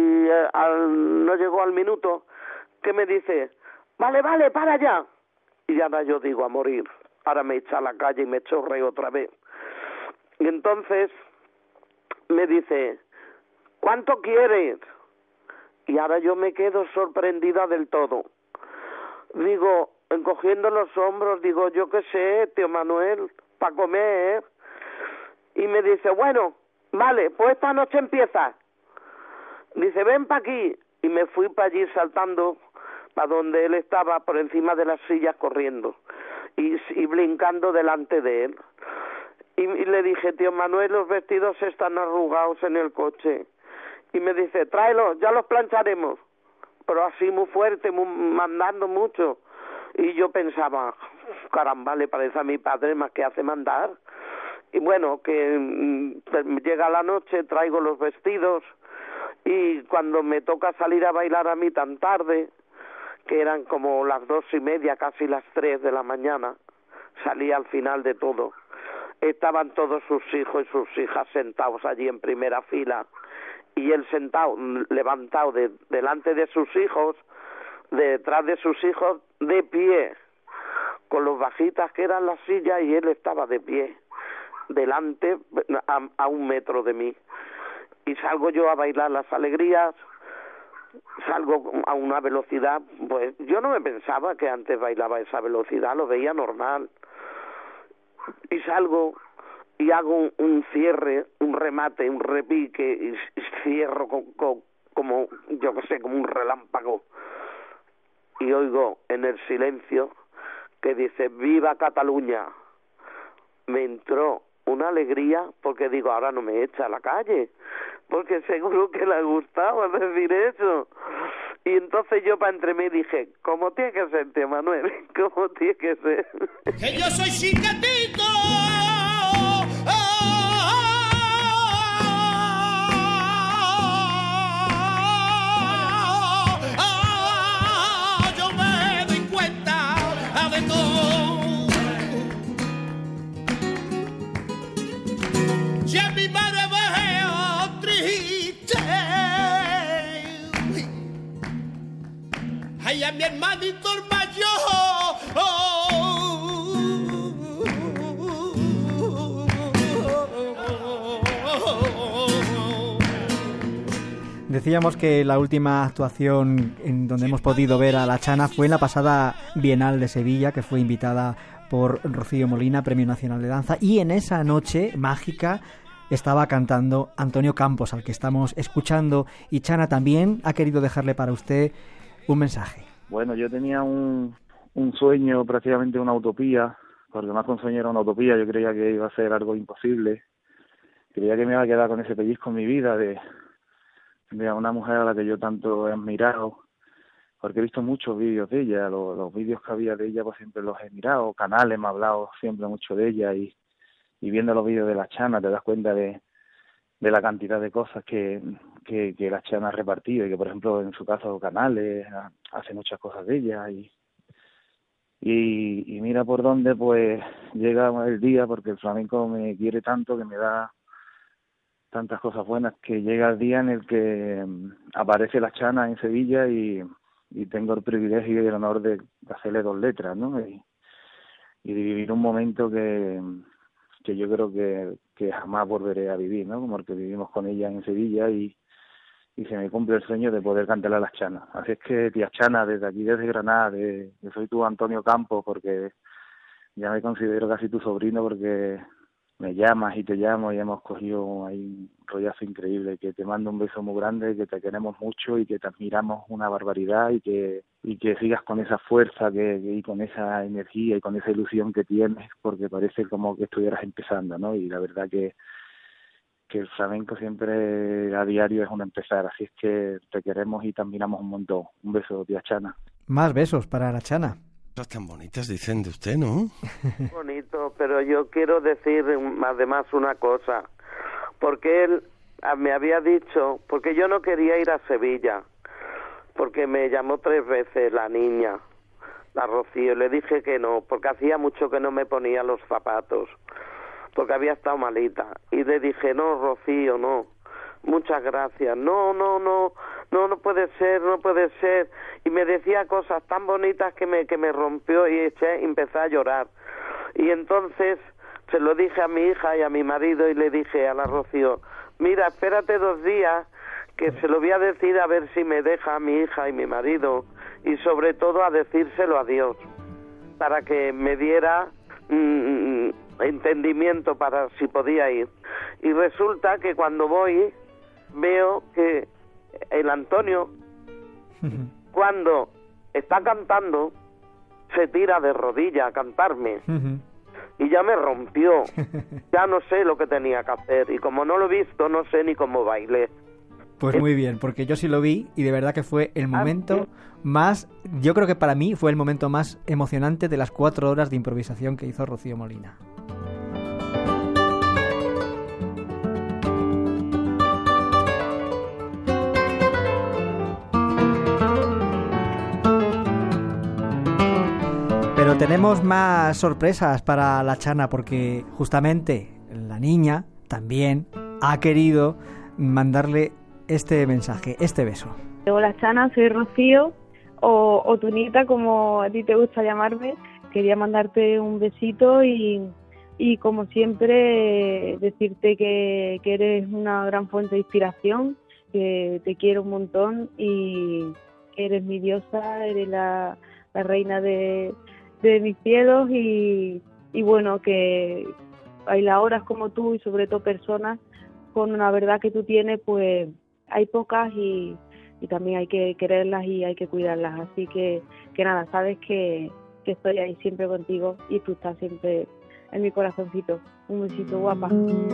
no llegó al minuto que me dice, vale, para ya. Y ahora yo digo, a morir. Ahora me echa a la calle y me chorreo otra vez. Y entonces me dice, ¿cuánto quieres? Y ahora yo me quedo sorprendida del todo. Digo, encogiendo los hombros, digo, yo qué sé, tío Manuel, para comer. Y me dice, bueno, vale, pues esta noche empieza. Dice, ven para aquí. Y me fui para allí saltando, para donde él estaba, por encima de las sillas corriendo. Y brincando delante de él. Y le dije, tío Manuel, los vestidos están arrugados en el coche. Y me dice, tráelos, ya los plancharemos. Pero así muy fuerte, mandando mucho. Y yo pensaba, caramba, le parece a mi padre más que hace mandar. Y bueno, que llega la noche, traigo los vestidos, y cuando me toca salir a bailar a mí tan tarde, que eran como las 2:30, casi las 3 de la mañana, salí al final de todo. Estaban todos sus hijos y sus hijas sentados allí en primera fila, y él sentado, levantado delante de sus hijos, detrás de sus hijos, de pie, con los bajitas que eran las sillas, y él estaba de pie, delante, a 1 metro de mí. Y salgo yo a bailar las alegrías, salgo a una velocidad, pues yo no me pensaba que antes bailaba a esa velocidad, lo veía normal. Y salgo y hago un cierre, un remate, un repique, y cierro como, yo qué sé, como un relámpago. Y oigo en el silencio que dice, ¡viva Cataluña! Me entró una alegría, porque digo, ahora no me echa a la calle, porque seguro que le gustaba decir eso. Y entonces yo para entre mí dije, ¿cómo tiene que ser, tío Manuel? ¿Cómo tiene que ser? Que yo soy chiquitito. Yo me doy cuenta de todo. Si a mi madre veo triste, ay, a mi hermanito el mayor, Decíamos que la última actuación en donde hemos podido ver a La Chana fue en la pasada Bienal de Sevilla, que fue invitada por Rocío Molina, Premio Nacional de Danza, y en esa noche mágica estaba cantando Antonio Campos, al que estamos escuchando, y Chana también ha querido dejarle para usted un mensaje. Bueno, yo tenía un sueño, prácticamente una utopía, porque más que un sueño era una utopía. Yo creía que iba a ser algo imposible, creía que me iba a quedar con ese pellizco en mi vida de una mujer a la que yo tanto he admirado, porque he visto muchos vídeos de ella, los vídeos que había de ella pues siempre los he mirado, canales me ha hablado siempre mucho de ella, y viendo los vídeos de La Chana te das cuenta de la cantidad de cosas que La Chana ha repartido, y que por ejemplo en su caso Canales hace muchas cosas de ella, y mira por dónde pues llega el día, porque el flamenco me quiere tanto, que me da tantas cosas buenas, que llega el día en el que aparece La Chana en Sevilla, y tengo el privilegio y el honor de hacerle 2 letras, ¿no? Y de vivir un momento que yo creo que jamás volveré a vivir, ¿no? Como el que vivimos con ella en Sevilla, y se me cumple el sueño de poder cantarle a La Chana. Así es que, tía Chana, desde aquí, desde Granada, yo soy tu Antonio Campos, porque ya me considero casi tu sobrino, porque me llamas y te llamo, y hemos cogido ahí un rollazo increíble, que te mando un beso muy grande, que te queremos mucho y que te admiramos una barbaridad, y que sigas con esa fuerza y con esa energía y con esa ilusión que tienes, porque parece como que estuvieras empezando, ¿no? Y la verdad que el flamenco siempre a diario es un empezar, así es que te queremos y te admiramos un montón. Un beso, tía Chana. Más besos para La Chana. Cosas tan bonitas dicen de usted, ¿no? Bonito, pero yo quiero decir además una cosa, porque él me había dicho, porque yo no quería ir a Sevilla, porque me llamó 3 veces la niña, la Rocío, y le dije que no, porque hacía mucho que no me ponía los zapatos, porque había estado malita. Y le dije, no, Rocío, no, muchas gracias, no puede ser. Y me decía cosas tan bonitas que me rompió y empecé a llorar. Y entonces se lo dije a mi hija y a mi marido y le dije a la Rocío, mira, espérate 2 días, que se lo voy a decir a ver si me deja a mi hija y mi marido, y sobre todo a decírselo a Dios, para que me diera entendimiento para si podía ir. Y resulta que cuando voy veo que el Antonio, cuando está cantando, se tira de rodillas a cantarme. Y ya me rompió. Ya no sé lo que tenía que hacer. Y como no lo he visto, no sé ni cómo bailé. Pues muy bien, porque yo sí lo vi y de verdad que fue el momento más... Yo creo que para mí fue el momento más emocionante de las 4 horas de improvisación que hizo Rocío Molina. Pero tenemos más sorpresas para la Chana, porque justamente la niña también ha querido mandarle este mensaje, este beso. Hola Chana, soy Rocío, o tu nieta, como a ti te gusta llamarme. Quería mandarte un besito y como siempre decirte que eres una gran fuente de inspiración, que te quiero un montón y que eres mi diosa, eres la reina de mis cielos y bueno, que bailadoras como tú y sobre todo personas con una verdad que tú tienes, pues hay pocas y también hay que quererlas y hay que cuidarlas. Así que nada, sabes que estoy ahí siempre contigo y tú estás siempre en mi corazoncito. Un besito, guapa.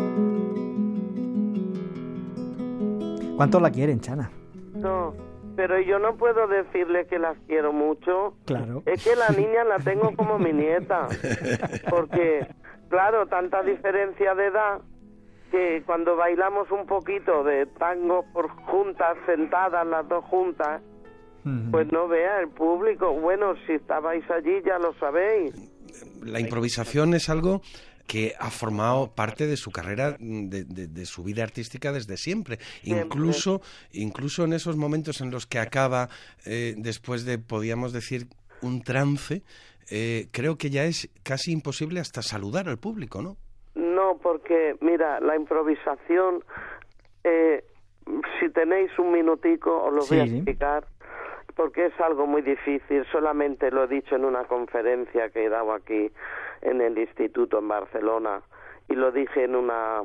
¿Cuánto la quieren, Chana? No, pero yo no puedo decirle que las quiero mucho. Claro. Es que la niña la tengo como mi nieta. Porque, claro, tanta diferencia de edad que cuando bailamos un poquito de tango por juntas, sentadas las dos juntas, pues no vea el público. Bueno, si estabais allí ya lo sabéis. La improvisación es algo que ha formado parte de su carrera, de su vida artística desde siempre. Incluso en esos momentos en los que acaba, después de, podríamos decir, un trance, creo que ya es casi imposible hasta saludar al público, ¿no? No, porque, mira, la improvisación, si tenéis un minutico, os lo voy a explicar, porque es algo muy difícil. Solamente lo he dicho en una conferencia que he dado aquí en el instituto en Barcelona, y lo dije en una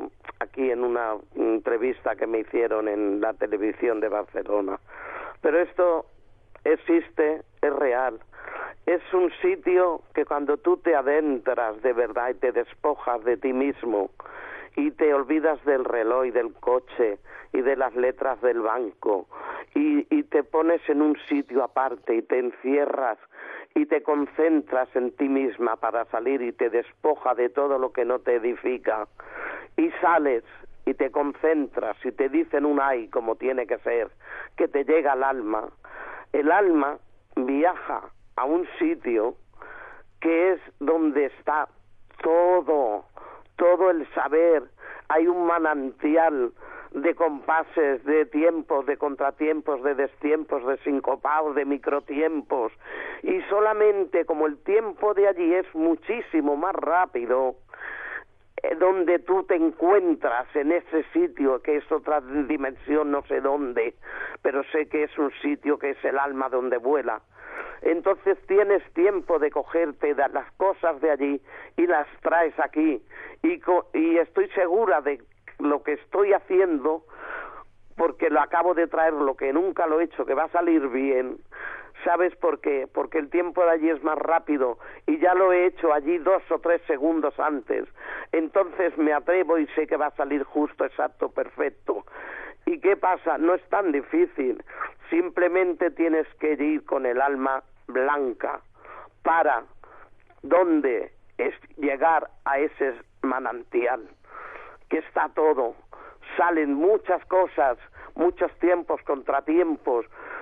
entrevista que me hicieron en la televisión de Barcelona. Pero esto existe, es real. Es un sitio que cuando tú te adentras de verdad y te despojas de ti mismo y te olvidas del reloj y del coche y de las letras del banco y te pones en un sitio aparte y te encierras y te concentras en ti misma para salir y te despoja de todo lo que no te edifica y sales y te concentras y te dicen un ay como tiene que ser, que te llega al alma. El alma viaja a un sitio que es donde está todo el saber. Hay un manantial de compases, de tiempos, de contratiempos, de destiempos, de sincopados, de microtiempos, y solamente como el tiempo de allí es muchísimo más rápido, donde tú te encuentras en ese sitio que es otra dimensión, no sé dónde, pero sé que es un sitio que es el alma donde vuela. Entonces tienes tiempo de cogerte de las cosas de allí y las traes aquí, y estoy segura de lo que estoy haciendo, porque lo acabo de traer, lo que nunca lo he hecho, que va a salir bien. ¿Sabes por qué? Porque el tiempo de allí es más rápido y ya lo he hecho allí 2 o 3 segundos antes. Entonces me atrevo y sé que va a salir justo, exacto, perfecto. ¿Y qué pasa? No es tan difícil. Simplemente tienes que ir con el alma blanca para ¿dónde es llegar a ese manantial? Que está todo. Salen muchas cosas, muchos tiempos, contratiempos,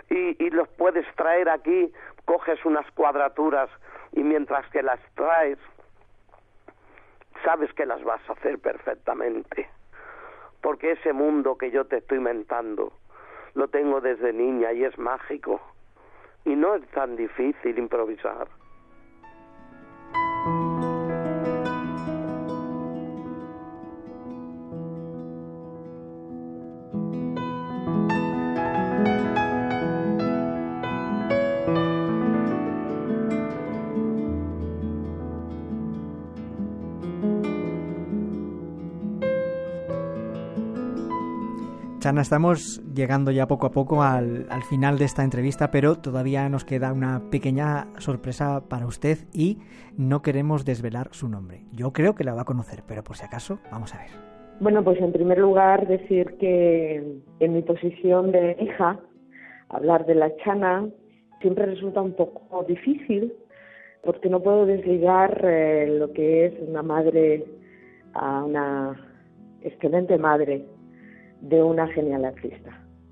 y los puedes traer aquí, coges unas cuadraturas y mientras que las traes, sabes que las vas a hacer perfectamente. Porque ese mundo que yo te estoy mentando, lo tengo desde niña y es mágico. Y no es tan difícil improvisar. Chana, estamos llegando ya poco a poco al final de esta entrevista, pero todavía nos queda una pequeña sorpresa para usted y no queremos desvelar su nombre. Yo creo que la va a conocer, pero por si acaso, vamos a ver. Bueno, pues en primer lugar decir que en mi posición de hija, hablar de la Chana siempre resulta un poco difícil porque no puedo desligar lo que es una madre a una excelente madre de una genial artista.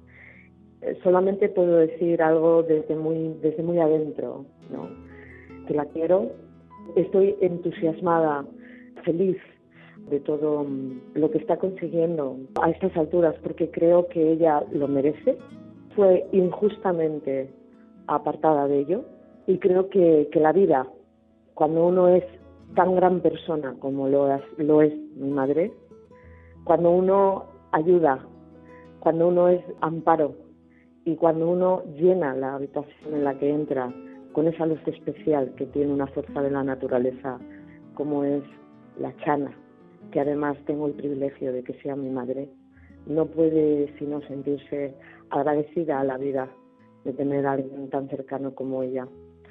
Solamente puedo decir algo desde muy adentro, ¿no? Que la quiero, estoy entusiasmada, feliz de todo lo que está consiguiendo a estas alturas, porque creo que ella lo merece. Fue injustamente apartada de ello y creo que la vida, cuando uno es tan gran persona como lo es mi madre, cuando uno ayuda, cuando uno es amparo y cuando uno llena la habitación en la que entra con esa luz especial que tiene una fuerza de la naturaleza como es la Chana, que además tengo el privilegio de que sea mi madre, no puede sino sentirse agradecida a la vida de tener a alguien tan cercano como ella.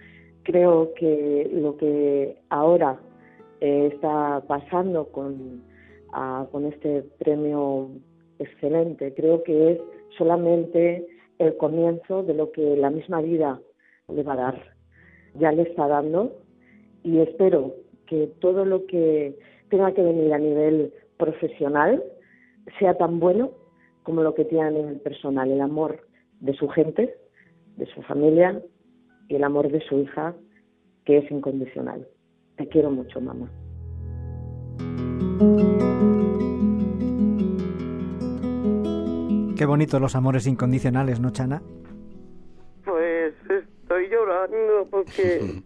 Creo que lo que ahora está pasando con este premio excelente, creo que es solamente el comienzo de lo que la misma vida le va a dar. Ya le está dando y espero que todo lo que tenga que venir a nivel profesional sea tan bueno como lo que tiene a nivel personal, el amor de su gente, de su familia y el amor de su hija, que es incondicional. Te quiero mucho, mamá. Qué bonitos los amores incondicionales, ¿no, Chana? Pues estoy llorando porque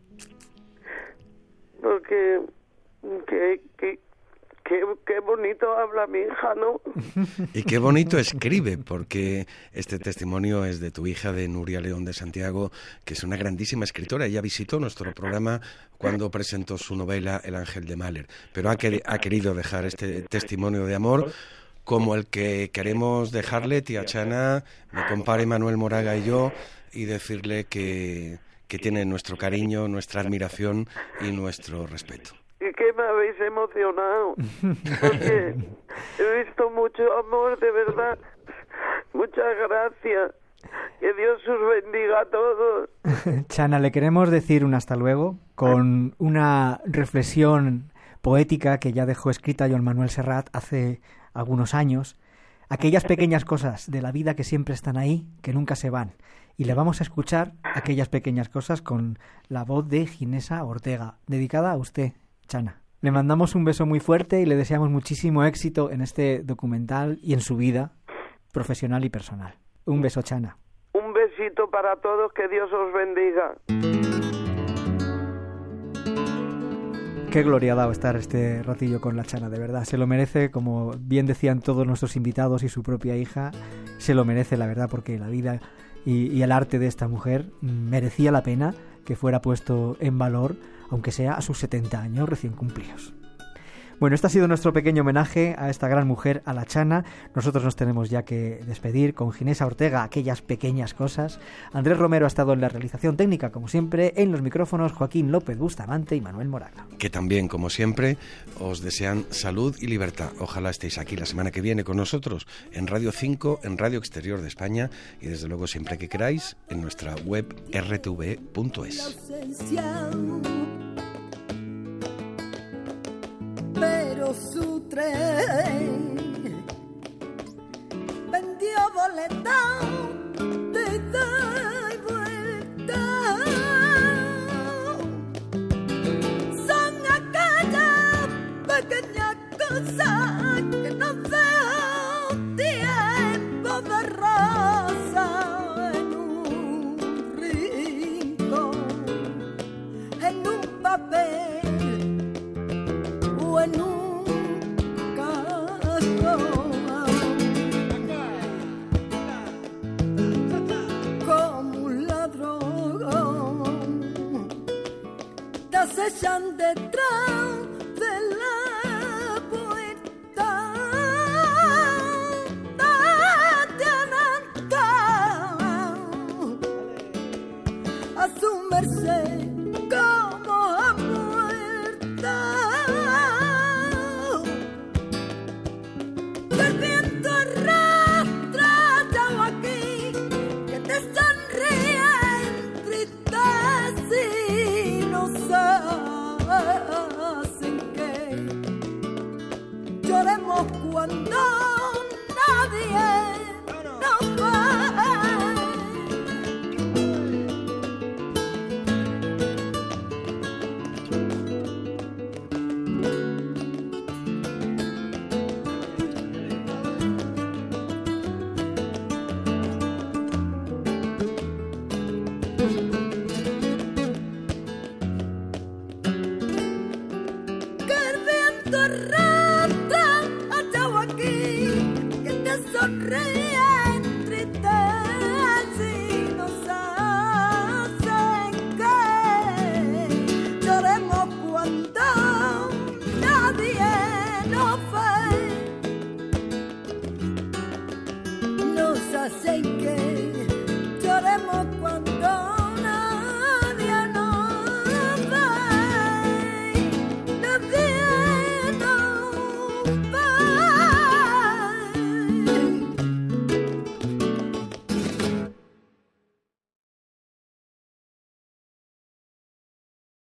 qué bonito habla mi hija, ¿no? Y qué bonito escribe, porque este testimonio es de tu hija, de Nuria León de Santiago, que es una grandísima escritora. Ella visitó nuestro programa cuando presentó su novela El ángel de Mahler, pero ha querido dejar este testimonio de amor como el que queremos dejarle, tía Chana, mi compadre Manuel Moraga y yo, y decirle que tiene nuestro cariño, nuestra admiración y nuestro respeto. Y que me habéis emocionado, porque he visto mucho amor, de verdad. Muchas gracias. Que Dios os bendiga a todos. Chana, le queremos decir un hasta luego con una reflexión poética que ya dejó escrita Joan Manuel Serrat hace algunos años. Aquellas pequeñas cosas de la vida que siempre están ahí, que nunca se van. Y le vamos a escuchar aquellas pequeñas cosas con la voz de Ginesa Ortega, dedicada a usted, Chana. Le mandamos un beso muy fuerte y le deseamos muchísimo éxito en este documental y en su vida profesional y personal. Un beso, Chana. Un besito para todos, que Dios os bendiga. Qué gloria ha dado estar este ratillo con la Chana, de verdad. Se lo merece, como bien decían todos nuestros invitados y su propia hija, se lo merece, la verdad, porque la vida y el arte de esta mujer merecía la pena que fuera puesto en valor, aunque sea a sus 70 años recién cumplidos. Bueno, este ha sido nuestro pequeño homenaje a esta gran mujer, a la Chana. Nosotros nos tenemos ya que despedir con Ginesa Ortega, aquellas pequeñas cosas. Andrés Romero ha estado en la realización técnica, como siempre, en los micrófonos Joaquín López Bustamante y Manuel Moraga. Que también, como siempre, os desean salud y libertad. Ojalá estéis aquí la semana que viene con nosotros en Radio 5, en Radio Exterior de España y, desde luego, siempre que queráis, en nuestra web rtv.es. Pero su tren vendió boleto de huellan detrás.